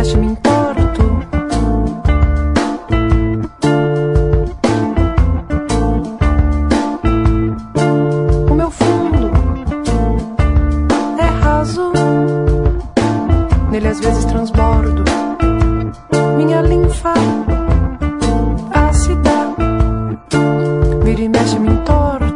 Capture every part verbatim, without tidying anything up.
mexe, me entorto. O meu fundo é raso, nele às vezes transbordo. Minha linfa ácida vira e mexe, me entorto.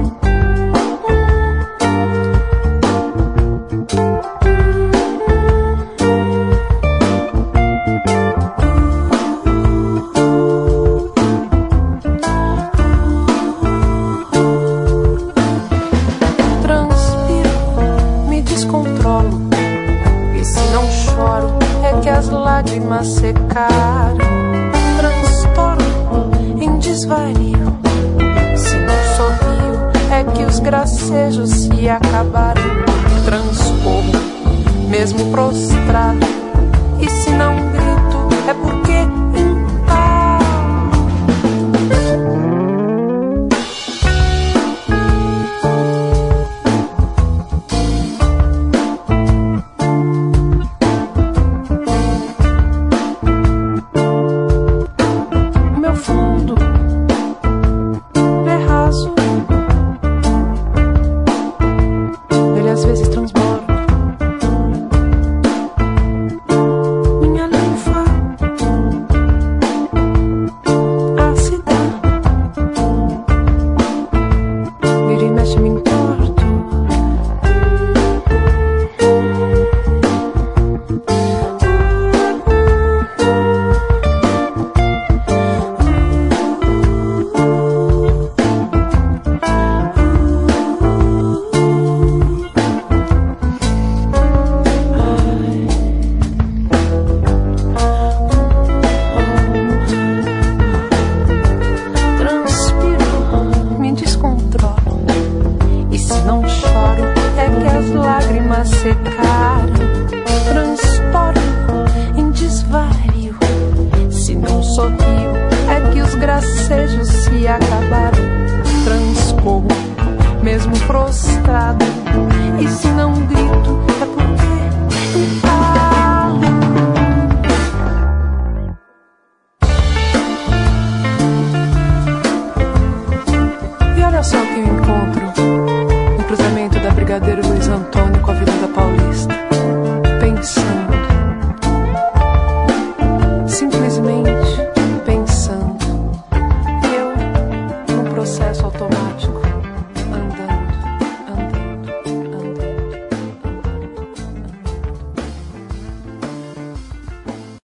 Lágrimas secaram, transtorno em desvario. Se não sorrio, é que os gracejos se acabaram. Transcorro, mesmo prostrado, e se não grito, é porque às vezes transborda.